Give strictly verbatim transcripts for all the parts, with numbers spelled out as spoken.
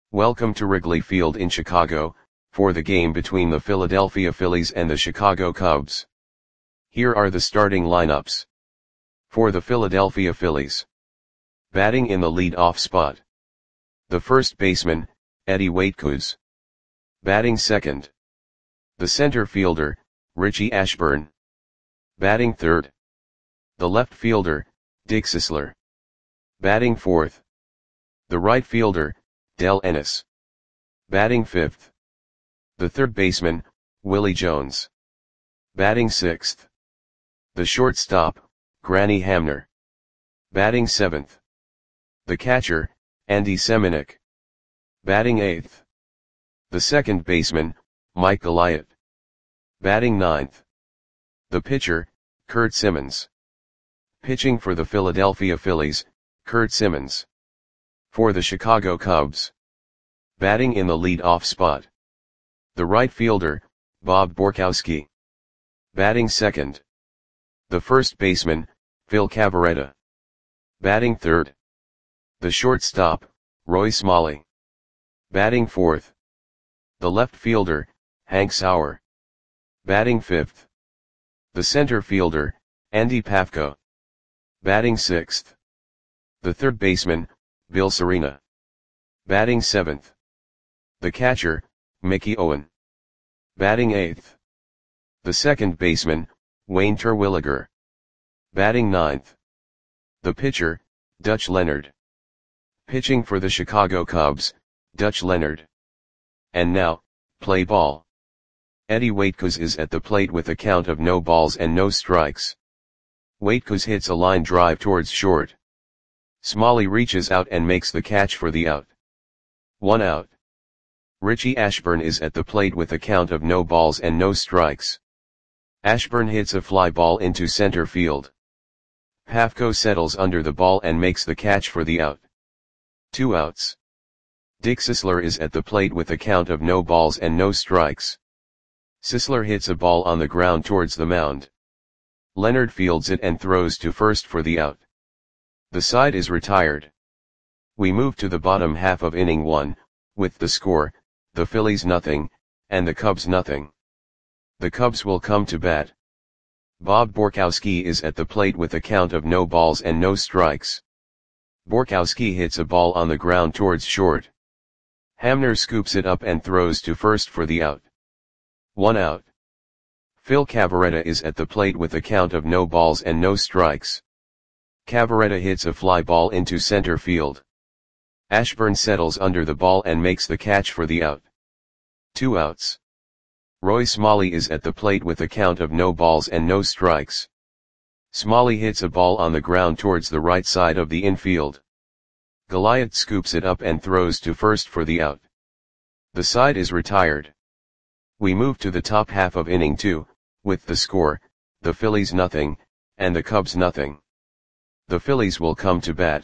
Welcome to Wrigley Field in Chicago, for the game between the Philadelphia Phillies and the Chicago Cubs. Here are the starting lineups. For the Philadelphia Phillies. Batting in the lead-off spot. The first baseman, Eddie Waitkus. Batting second. The center fielder, Richie Ashburn. Batting third. The left fielder, Dick Sisler. Batting fourth. The right fielder, Del Ennis. Batting fifth. The third baseman, Willie Jones. Batting sixth. The shortstop, Granny Hamner. Batting seventh. The catcher, Andy Semenuk. Batting eighth. The second baseman, Mike Goliath. Batting ninth. The pitcher, Curt Simmons. Pitching for the Philadelphia Phillies, Curt Simmons. For the Chicago Cubs. Batting in the lead-off spot. The right fielder, Bob Borkowski. Batting second. The first baseman, Phil Cavarretta. Batting third. The shortstop, Roy Smalley. Batting fourth. The left fielder, Hank Sauer. Batting fifth. The center fielder, Andy Pafko. Batting sixth. The third baseman, Bill Serena. Batting seventh. The catcher, Mickey Owen. Batting eighth. The second baseman, Wayne Terwilliger. Batting ninth. The pitcher, Dutch Leonard. Pitching for the Chicago Cubs, Dutch Leonard. And now, play ball. Eddie Waitkus is at the plate with a count of no balls and no strikes. Waitkus hits a line drive towards short. Smalley reaches out and makes the catch for the out. One out. Richie Ashburn is at the plate with a count of no balls and no strikes. Ashburn hits a fly ball into center field. Pafko settles under the ball and makes the catch for the out. Two outs. Dick Sisler is at the plate with a count of no balls and no strikes. Sisler hits a ball on the ground towards the mound. Leonard fields it and throws to first for the out. The side is retired. We move to the bottom half of inning one, with the score, the Phillies nothing, and the Cubs nothing. The Cubs will come to bat. Bob Borkowski is at the plate with a count of no balls and no strikes. Borkowski hits a ball on the ground towards short. Hamner scoops it up and throws to first for the out. One out. Phil Cavarretta is at the plate with a count of no balls and no strikes. Cavarretta hits a fly ball into center field. Ashburn settles under the ball and makes the catch for the out. Two outs. Roy Smalley is at the plate with a count of no balls and no strikes. Smalley hits a ball on the ground towards the right side of the infield. Goliath scoops it up and throws to first for the out. The side is retired. We move to the top half of inning two, with the score, the Phillies nothing, and the Cubs nothing. The Phillies will come to bat.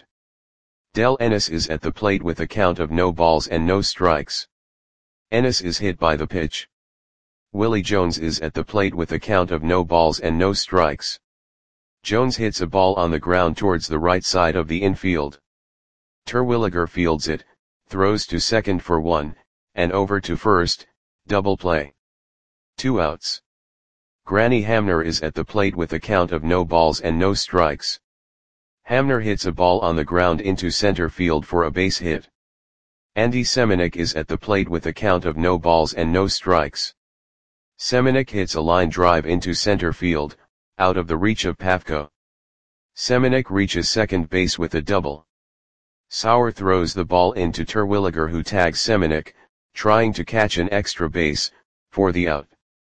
Del Ennis is at the plate with a count of no balls and no strikes. Ennis is hit by the pitch. Willie Jones is at the plate with a count of no balls and no strikes. Jones hits a ball on the ground towards the right side of the infield. Terwilliger fields it, throws to second for one, and over to first, double play. Two outs. Granny Hamner is at the plate with a count of no balls and no strikes. Hamner hits a ball on the ground into center field for a base hit. Andy Semenuk is at the plate with a count of no balls and no strikes. Semenuk hits a line drive into center field, out of the reach of Pafko. Semenuk reaches second base with a double. Sauer throws the ball into Terwilliger, who tags Semenuk, trying to catch an extra base, for the out.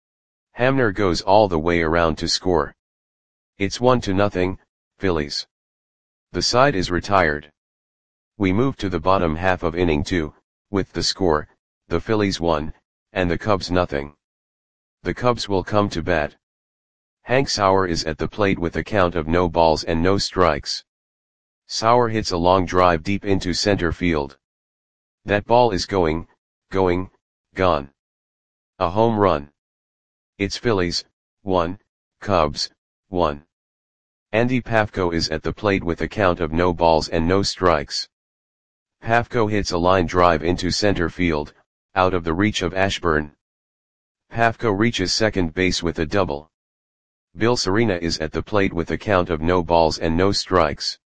Hamner goes all the way around to score. It's one to nothing, Phillies. The side is retired. We move to the bottom half of inning two, with the score, the Phillies one, and the Cubs nothing. The Cubs will come to bat. Hank Sauer is at the plate with a count of no balls and no strikes. Sauer hits a long drive deep into center field. That ball is going, going, gone. A home run. It's Phillies, one, Cubs, one. Andy Pafko is at the plate with a count of no balls and no strikes. Pafko hits a line drive into center field, out of the reach of Ashburn. Pafko reaches second base with a double. Bill Serena is at the plate with a count of no balls and no strikes.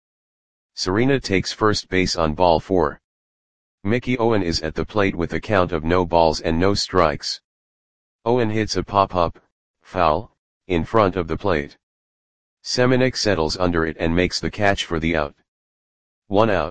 Serena takes first base on ball four. Mickey Owen is at the plate with a count of no balls and no strikes. Owen hits a pop-up, foul, in front of the plate. Semenuk settles under it and makes the catch for the out. One out.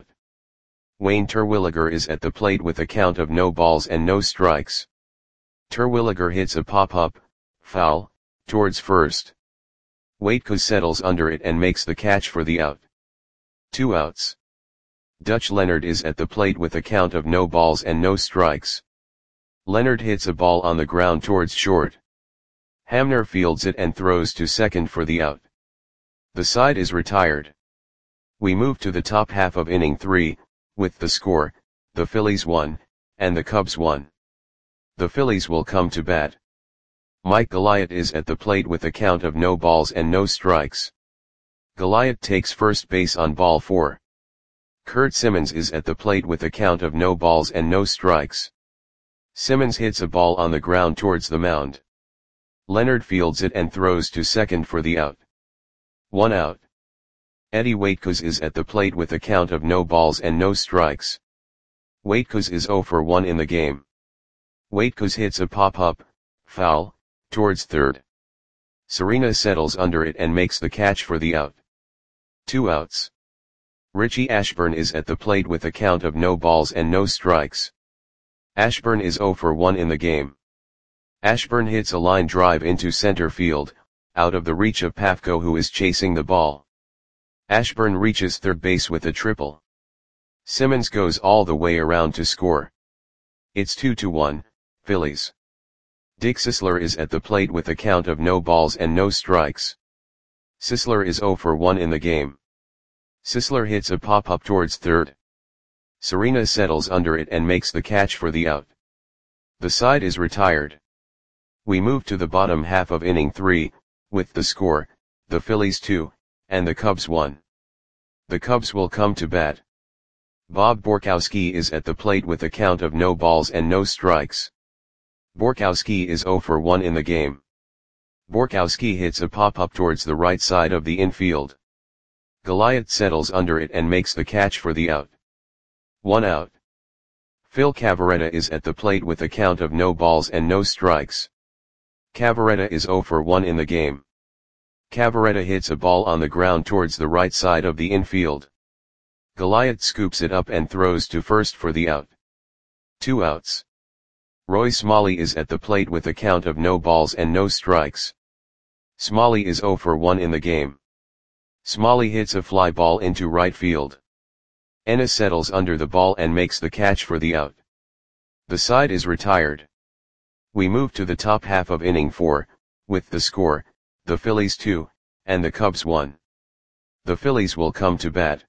Wayne Terwilliger is at the plate with a count of no balls and no strikes. Terwilliger hits a pop-up, foul, towards first. Waitkus settles under it and makes the catch for the out. Two outs. Dutch Leonard is at the plate with a count of no balls and no strikes. Leonard hits a ball on the ground towards short. Hamner fields it and throws to second for the out. The side is retired. We move to the top half of inning three, with the score, the Phillies won, and the Cubs won. The Phillies will come to bat. Mike Goliath is at the plate with a count of no balls and no strikes. Goliath takes first base on ball four. Kurt Simmons is at the plate with a count of no balls and no strikes. Simmons hits a ball on the ground towards the mound. Leonard fields it and throws to second for the out. One out. Eddie Waitkus is at the plate with a count of no balls and no strikes. Waitkus is zero for one in the game. Waitkus hits a pop-up, foul, towards third. Serena settles under it and makes the catch for the out. Two outs. Richie Ashburn is at the plate with a count of no balls and no strikes. Ashburn is zero for one in the game. Ashburn hits a line drive into center field, out of the reach of Pafko, who is chasing the ball. Ashburn reaches third base with a triple. Simmons goes all the way around to score. It's two to one, Phillies. Dick Sisler is at the plate with a count of no balls and no strikes. Sisler is zero for one in the game. Sisler hits a pop-up towards third. Serena settles under it and makes the catch for the out. The side is retired. We move to the bottom half of inning three, with the score, the Phillies two, and the Cubs one. The Cubs will come to bat. Bob Borkowski is at the plate with a count of no balls and no strikes. Borkowski is zero for one in the game. Borkowski hits a pop-up towards the right side of the infield. Goliath settles under it and makes the catch for the out. One out. Phil Cavarretta is at the plate with a count of no balls and no strikes. Cavarretta is zero for one in the game. Cavarretta hits a ball on the ground towards the right side of the infield. Goliath scoops it up and throws to first for the out. Two outs. Roy Smalley is at the plate with a count of no balls and no strikes. Smalley is zero for one in the game. Smalley hits a fly ball into right field. Ennis settles under the ball and makes the catch for the out. The side is retired. We move to the top half of inning four, with the score, the Phillies two, and the Cubs one. The Phillies will come to bat.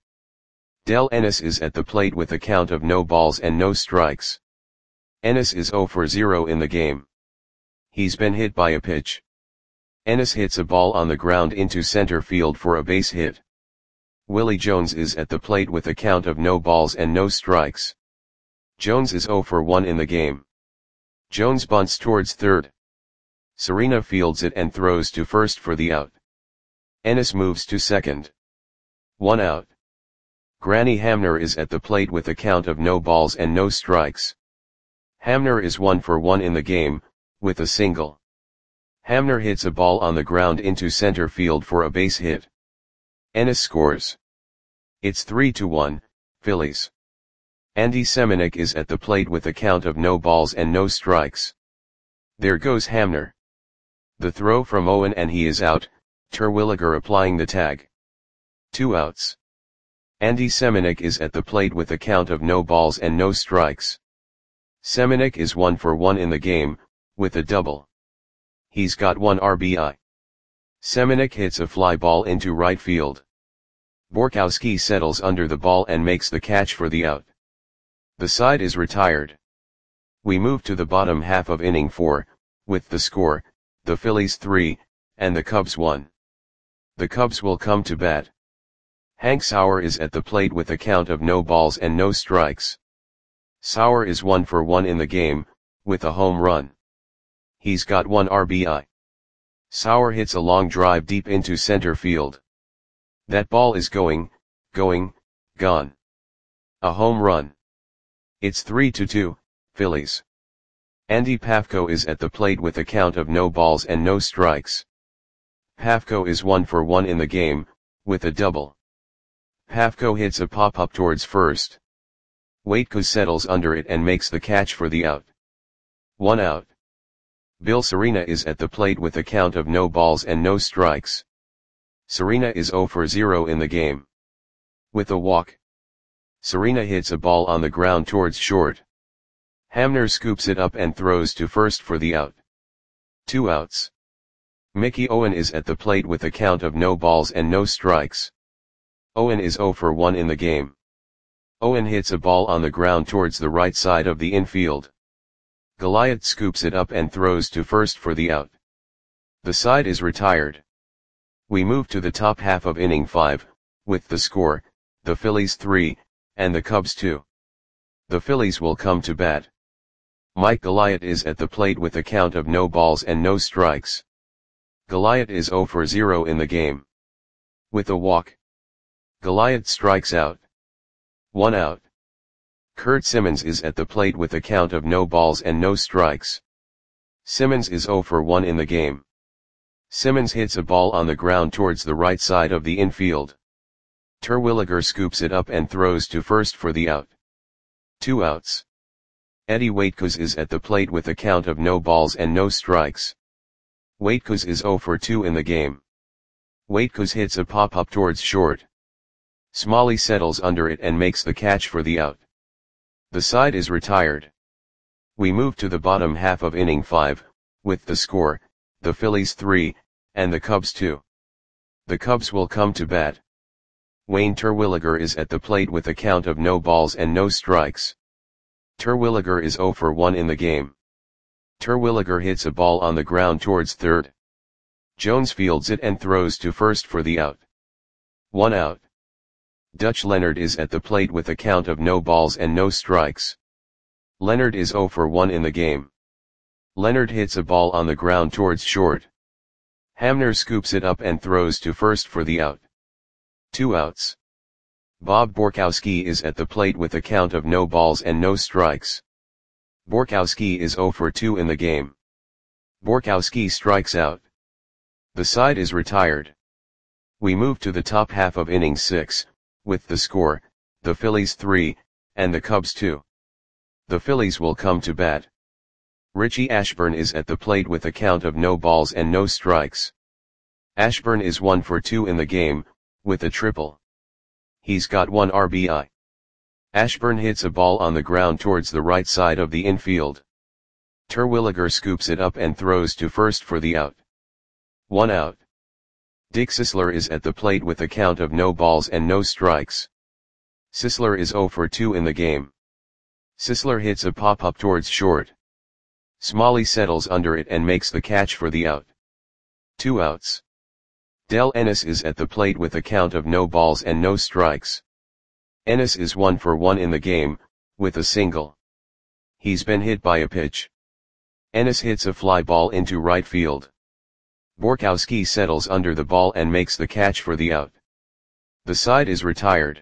Del Ennis is at the plate with a count of no balls and no strikes. Ennis is zero for zero in the game. He's been hit by a pitch. Ennis hits a ball on the ground into center field for a base hit. Willie Jones is at the plate with a count of no balls and no strikes. Jones is zero for one in the game. Jones bunts towards third. Serena fields it and throws to first for the out. Ennis moves to second. One out. Granny Hamner is at the plate with a count of no balls and no strikes. Hamner is one for one in the game, with a single. Hamner hits a ball on the ground into center field for a base hit. Ennis scores. It's three to one, Phillies. Andy Semenuk is at the plate with a count of no balls and no strikes. There goes Hamner. The throw from Owen and he is out, Terwilliger applying the tag. Two outs. Andy Semenuk is at the plate with a count of no balls and no strikes. Semenuk is one for one in the game, with a double. He's got one R B I. Semenuk hits a fly ball into right field. Borkowski settles under the ball and makes the catch for the out. The side is retired. We move to the bottom half of inning four, with the score, the Phillies three, and the Cubs one. The Cubs will come to bat. Hank Sauer is at the plate with a count of no balls and no strikes. Sauer is one for one in the game, with a home run. He's got one R B I. Sauer hits a long drive deep into center field. That ball is going, going, gone. A home run. It's three to two, Phillies. Andy Pafko is at the plate with a count of no balls and no strikes. Pafko is one for one in the game, with a double. Pafko hits a pop-up towards first. Waitkus settles under it and makes the catch for the out. One out. Bill Serena is at the plate with a count of no balls and no strikes. Serena is zero for zero in the game. With a walk. Serena hits a ball on the ground towards short. Hamner scoops it up and throws to first for the out. Two outs. Mickey Owen is at the plate with a count of no balls and no strikes. Owen is zero for one in the game. Owen hits a ball on the ground towards the right side of the infield. Goliath scoops it up and throws to first for the out. The side is retired. We move to the top half of inning five, with the score, the Phillies three, and the Cubs two. The Phillies will come to bat. Mike Goliath is at the plate with a count of no balls and no strikes. Goliath is zero for zero in the game. With a walk. Goliath strikes out. One out. Kurt Simmons is at the plate with a count of no balls and no strikes. Simmons is zero for one in the game. Simmons hits a ball on the ground towards the right side of the infield. Terwilliger scoops it up and throws to first for the out. Two outs. Eddie Waitkus is at the plate with a count of no balls and no strikes. Waitkus is zero for two in the game. Waitkus hits a pop-up towards short. Smalley settles under it and makes the catch for the out. The side is retired. We move to the bottom half of inning five, with the score, the Phillies three, and the Cubs two. The Cubs will come to bat. Wayne Terwilliger is at the plate with a count of no balls and no strikes. Terwilliger is zero for one in the game. Terwilliger hits a ball on the ground towards third. Jones fields it and throws to first for the out. One out. Dutch Leonard is at the plate with a count of no balls and no strikes. Leonard is zero for one in the game. Leonard hits a ball on the ground towards short. Hamner scoops it up and throws to first for the out. Two outs. Bob Borkowski is at the plate with a count of no balls and no strikes. Borkowski is zero for two in the game. Borkowski strikes out. The side is retired. We move to the top half of inning six, with the score, the Phillies three, and the Cubs two. The Phillies will come to bat. Richie Ashburn is at the plate with a count of no balls and no strikes. Ashburn is one for two in the game, with a triple. He's got one R B I. Ashburn hits a ball on the ground towards the right side of the infield. Terwilliger scoops it up and throws to first for the out. One out. Dick Sisler is at the plate with a count of no balls and no strikes. Sisler is zero for two in the game. Sisler hits a pop-up towards short. Smalley settles under it and makes the catch for the out. Two outs. Del Ennis is at the plate with a count of no balls and no strikes. Ennis is one for one in the game, with a single. He's been hit by a pitch. Ennis hits a fly ball into right field. Borkowski settles under the ball and makes the catch for the out. The side is retired.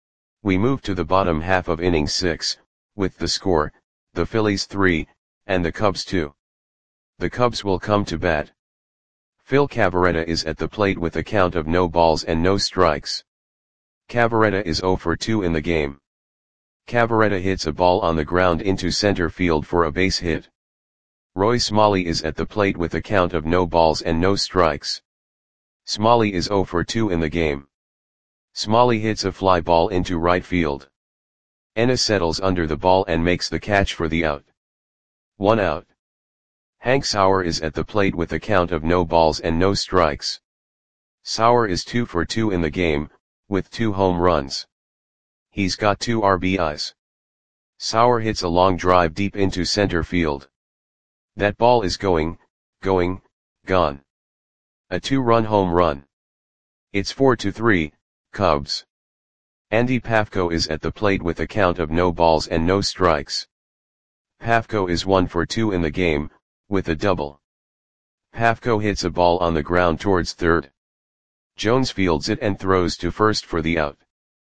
We move to the bottom half of inning six, with the score, the Phillies three, and the Cubs two. The Cubs will come to bat. Phil Cavarretta is at the plate with a count of no balls and no strikes. Cavarretta is zero for two in the game. Cavarretta hits a ball on the ground into center field for a base hit. Roy Smalley is at the plate with a count of no balls and no strikes. Smalley is zero for two in the game. Smalley hits a fly ball into right field. Ennis settles under the ball and makes the catch for the out. One out. Hank Sauer is at the plate with a count of no balls and no strikes. Sauer is two for two in the game, with two home runs. He's got two R B Is. Sauer hits a long drive deep into center field. That ball is going, going, gone. A two-run home run. It's four to three, Cubs. Andy Pafko is at the plate with a count of no balls and no strikes. Pafko is one for two in the game, with a double. Pafko hits a ball on the ground towards third. Jones fields it and throws to first for the out.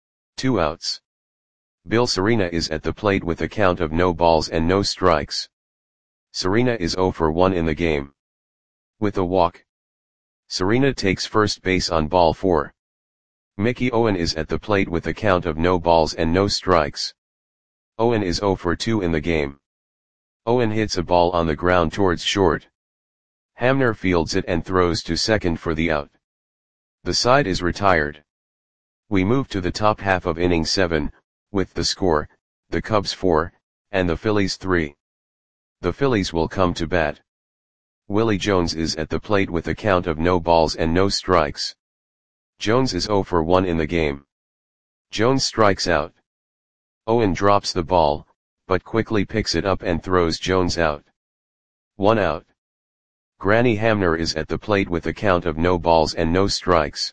Two outs. Bill Serena is at the plate with a count of no balls and no strikes. Serena is zero for one in the game. With a walk. Serena takes first base on ball four. Mickey Owen is at the plate with a count of no balls and no strikes. Owen is zero for two in the game. Owen hits a ball on the ground towards short. Hamner fields it and throws to second for the out. The side is retired. We move to the top half of inning seven, with the score, the Cubs four, and the Phillies three. The Phillies will come to bat. Willie Jones is at the plate with a count of no balls and no strikes. Jones is zero for one in the game. Jones strikes out. Owen drops the ball, but quickly picks it up and throws Jones out. One out. Granny Hamner is at the plate with a count of no balls and no strikes.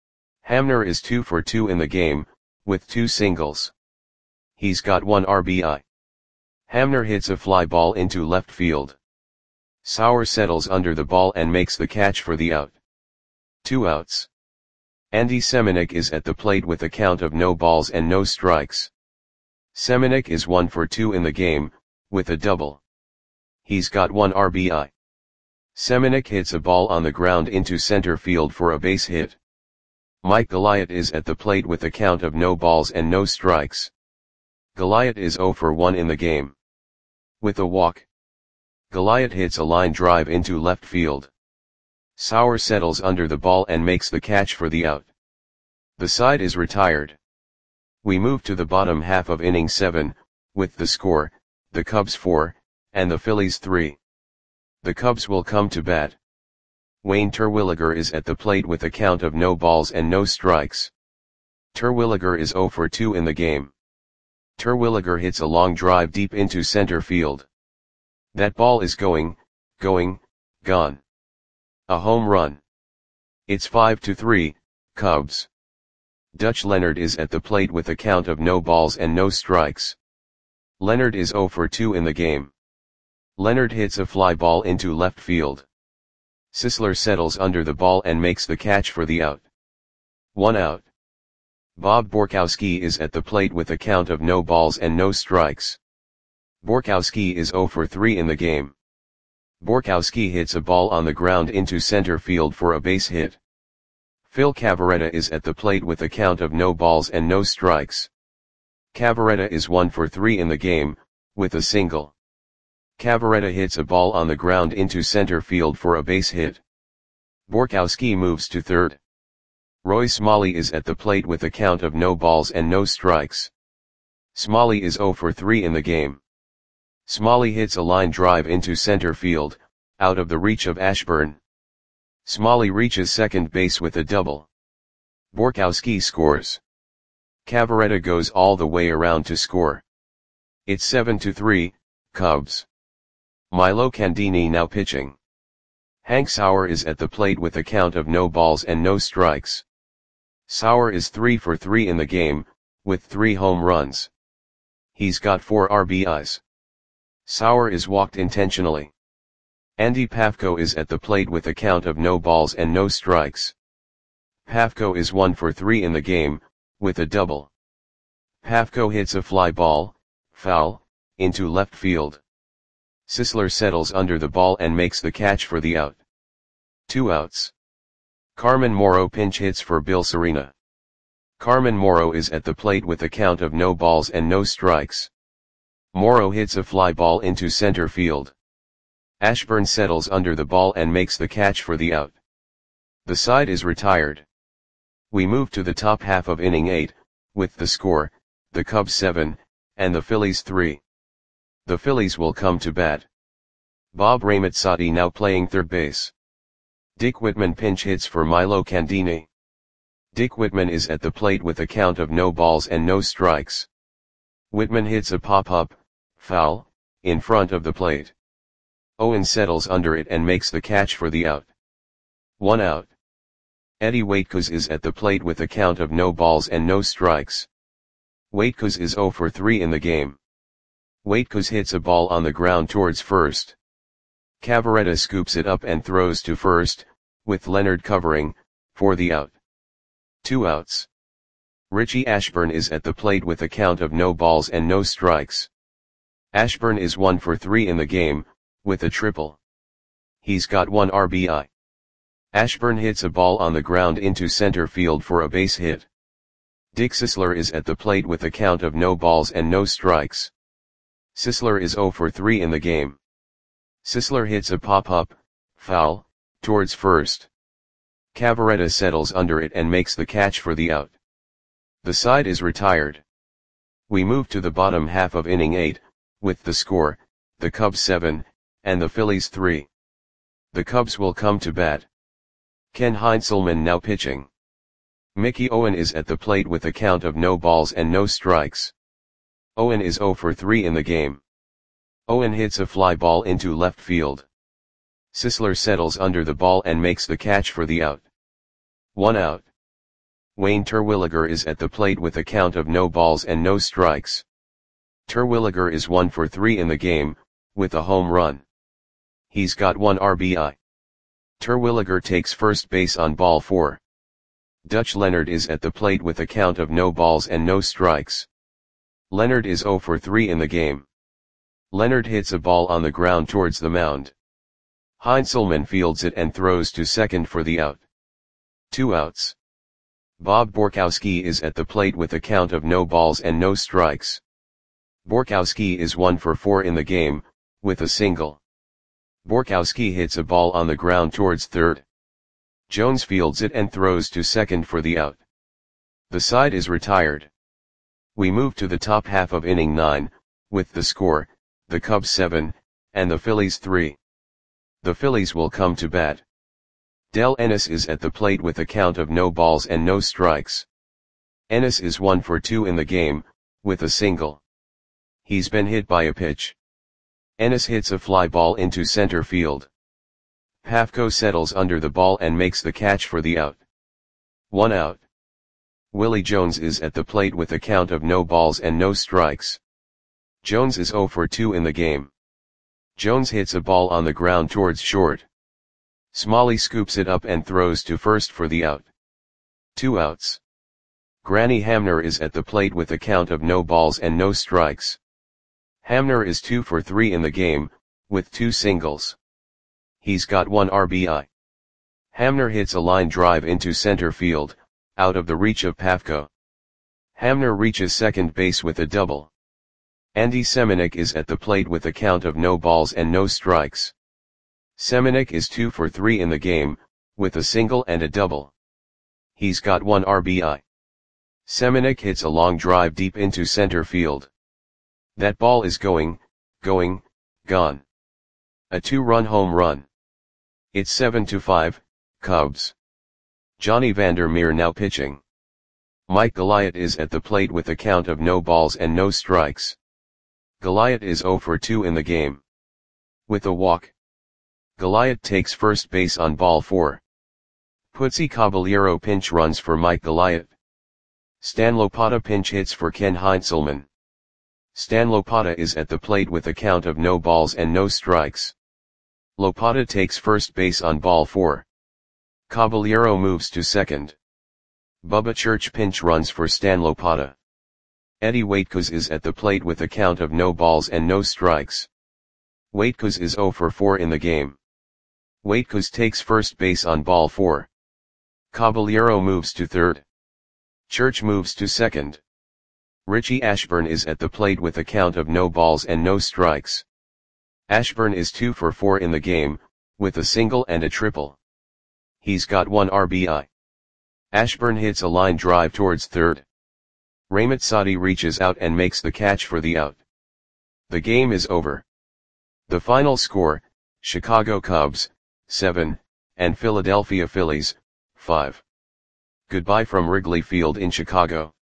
Hamner is two for two in the game, with two singles. He's got one R B I. Hamner hits a fly ball into left field. Sauer settles under the ball and makes the catch for the out. Two outs. Andy Semenuk is at the plate with a count of no balls and no strikes. Semenuk is one for two in the game, with a double. He's got one R B I. Semenuk hits a ball on the ground into center field for a base hit. Mike Goliath is at the plate with a count of no balls and no strikes. Goliath is zero for one in the game. With a walk. Goliath hits a line drive into left field. Sauer settles under the ball and makes the catch for the out. The side is retired. We move to the bottom half of inning seven, with the score, the Cubs four, and the Phillies three. The Cubs will come to bat. Wayne Terwilliger is at the plate with a count of no balls and no strikes. Terwilliger is zero for two in the game. Terwilliger hits a long drive deep into center field. That ball is going, going, gone. A home run. It's five to three, Cubs. Dutch Leonard is at the plate with a count of no balls and no strikes. Leonard is zero for two in the game. Leonard hits a fly ball into left field. Sisler settles under the ball and makes the catch for the out. One out. Bob Borkowski is at the plate with a count of no balls and no strikes. Borkowski is zero for three in the game. Borkowski hits a ball on the ground into center field for a base hit. Phil Cavarretta is at the plate with a count of no balls and no strikes. Cavarretta is one for three in the game, with a single. Cavarretta hits a ball on the ground into center field for a base hit. Borkowski moves to third. Roy Smalley is at the plate with a count of no balls and no strikes. Smalley is zero for three in the game. Smalley hits a line drive into center field, out of the reach of Ashburn. Smalley reaches second base with a double. Borkowski scores. Cavarretta goes all the way around to score. It's seven to three, Cubs. Milo Candini now pitching. Hank Sauer is at the plate with a count of no balls and no strikes. Sauer is three for three in the game, with three home runs. He's got four R B Is. Sauer is walked intentionally. Andy Pafko is at the plate with a count of no balls and no strikes. Pafko is one for three in the game, with a double. Pafko hits a fly ball, foul, into left field. Sisler settles under the ball and makes the catch for the out. Two outs. Carmen Morrow pinch hits for Bill Serena. Carmen Morrow is at the plate with a count of no balls and no strikes. Morrow hits a fly ball into center field. Ashburn settles under the ball and makes the catch for the out. The side is retired. We move to the top half of inning eight, with the score, the Cubs seven, and the Phillies three. The Phillies will come to bat. Bob Ramazzotti now playing third base. Dick Whitman pinch hits for Milo Candini. Dick Whitman is at the plate with a count of no balls and no strikes. Whitman hits a pop-up, foul, in front of the plate. Owen settles under it and makes the catch for the out. One out. Eddie Waitkus is at the plate with a count of no balls and no strikes. Waitkus is zero for three in the game. Waitkus hits a ball on the ground towards first. Cavaretta scoops it up and throws to first, with Leonard covering, for the out. Two outs. Richie Ashburn is at the plate with a count of no balls and no strikes. Ashburn is one for three in the game, with a triple. He's got one R B I. Ashburn hits a ball on the ground into center field for a base hit. Dick Sisler is at the plate with a count of no balls and no strikes. Sisler is zero for three in the game. Sisler hits a pop-up, foul, towards first. Cavaretta settles under it and makes the catch for the out. The side is retired. We move to the bottom half of inning eight, with the score, the Cubs seven, and the Phillies three. The Cubs will come to bat. Ken Heinzelman now pitching. Mickey Owen is at the plate with a count of no balls and no strikes. Owen is zero for three in the game. Owen hits a fly ball into left field. Sisler settles under the ball and makes the catch for the out. One out. Wayne Terwilliger is at the plate with a count of no balls and no strikes. Terwilliger is one for three in the game, with a home run. He's got one R B I. Terwilliger takes first base on ball four. Dutch Leonard is at the plate with a count of no balls and no strikes. Leonard is zero for three in the game. Leonard hits a ball on the ground towards the mound. Heinzelman fields it and throws to second for the out. Two outs. Bob Borkowski is at the plate with a count of no balls and no strikes. Borkowski is one for four in the game, with a single. Borkowski hits a ball on the ground towards third. Jones fields it and throws to second for the out. The side is retired. We move to the top half of inning nine, with the score, the Cubs seven, and the Phillies three. The Phillies will come to bat. Del Ennis is at the plate with a count of no balls and no strikes. Ennis is one for two in the game, with a single. He's been hit by a pitch. Ennis hits a fly ball into center field. Pafko settles under the ball and makes the catch for the out. One out. Willie Jones is at the plate with a count of no balls and no strikes. Jones is zero for two in the game. Jones hits a ball on the ground towards short. Smalley scoops it up and throws to first for the out. Two outs. Granny Hamner is at the plate with a count of no balls and no strikes. Hamner is two for three in the game, with two singles. He's got one R B I. Hamner hits a line drive into center field, out of the reach of Pafko. Hamner reaches second base with a double. Andy Semenuk is at the plate with a count of no balls and no strikes. Semenuk is two for three in the game, with a single and a double. He's got one R B I. Semenuk hits a long drive deep into center field. That ball is going, going, gone. A two-run home run. It's seven to five, Cubs. Johnny Vandermeer now pitching. Mike Goliath is at the plate with a count of no balls and no strikes. Goliath is zero for two in the game. With a walk. Goliath takes first base on ball four. Putzi Caballero pinch runs for Mike Goliath. Stan Lopata pinch hits for Ken Heinzelman. Stan Lopata is at the plate with a count of no balls and no strikes. Lopata takes first base on ball four. Caballero moves to second. Bubba Church pinch runs for Stan Lopata. Eddie Waitkus is at the plate with a count of no balls and no strikes. Waitkus is zero for four in the game. Waitkus takes first base on ball four. Caballero moves to third. Church moves to second. Richie Ashburn is at the plate with a count of no balls and no strikes. Ashburn is two for four in the game, with a single and a triple. He's got one R B I. Ashburn hits a line drive towards third. Ramitsadi reaches out and makes the catch for the out. The game is over. The final score, Chicago Cubs, seven, and Philadelphia Phillies, five. Goodbye from Wrigley Field in Chicago.